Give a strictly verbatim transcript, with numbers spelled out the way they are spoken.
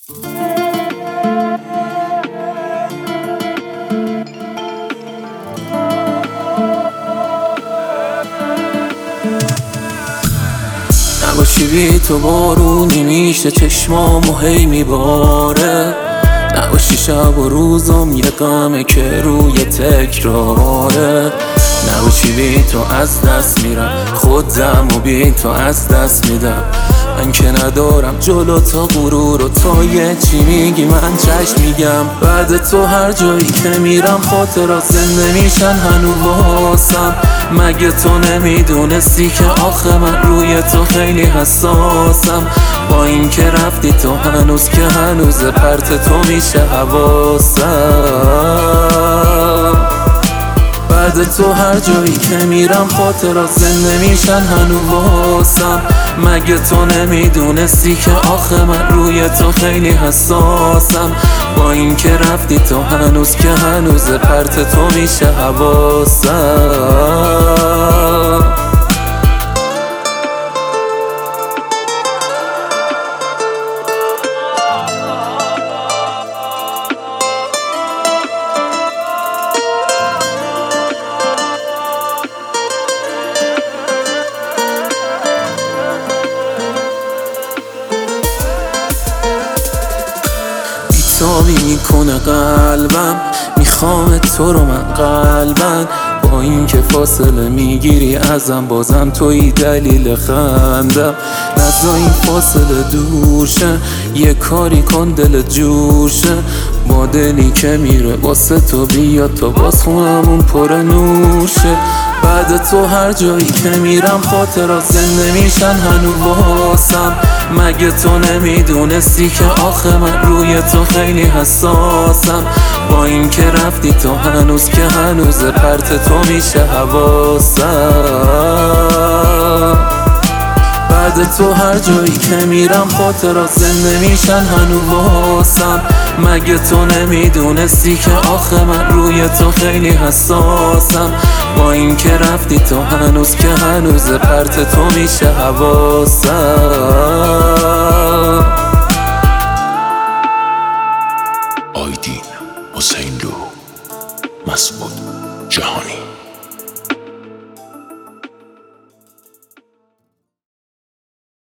نباشی بی تو بارونی میشه چشمامو هی میباره، نباشی شب و روزم یه غمه که روی تکراره، نباشی بی تو از دست میرم خودم و بی تو از دست میدم. من که ندارم جلو تا غرور و تو یه چی میگی من چشم میگم. بعد تو هر جایی که میرم خاطرات زنده میشن هنو واسم. مگه تو نمیدونستی که آخه من روی تو خیلی حساسم؟ با این که رفتی تو هنوز که هنوز پرت تو میشه حواسم. بعد تو هر جایی که میرم خاطرات زنده میشن هنو واسم. مگه تو نمیدونستی که آخه من روی تو خیلی حساسم؟ با این که رفتی تو هنوز که هنوز پرت تو میشه حواسم. بیتابی میکنه قلبم، میخوام تو رو من قلبم. با این که فاصله میگیری ازم بازم توی دلیل خندم. نزا این فاصله دور شه، یه کاری کن دل جور شه. با دلی که میره واسه تو بیاد تا باز خونمون پر نوشه. بعد تو هر جایی که میرم خاطرات زنده میشن هنو واسم. مگه تو نمیدونستی که آخه من روی تو خیلی حساسم؟ با این که رفتی تو هنوز که هنوز پرت تو میشه حواسم. بعد تو هر جایی که میرم خاطرات زنده میشن هنو واسم. مگه تو نمیدونستی که آخه من روی تو خیلی حساسم؟ با این که رفتی تو هنوز که هنوز پرت تو میشه حواسم. آیدین حسین لو، مسعود جهانی.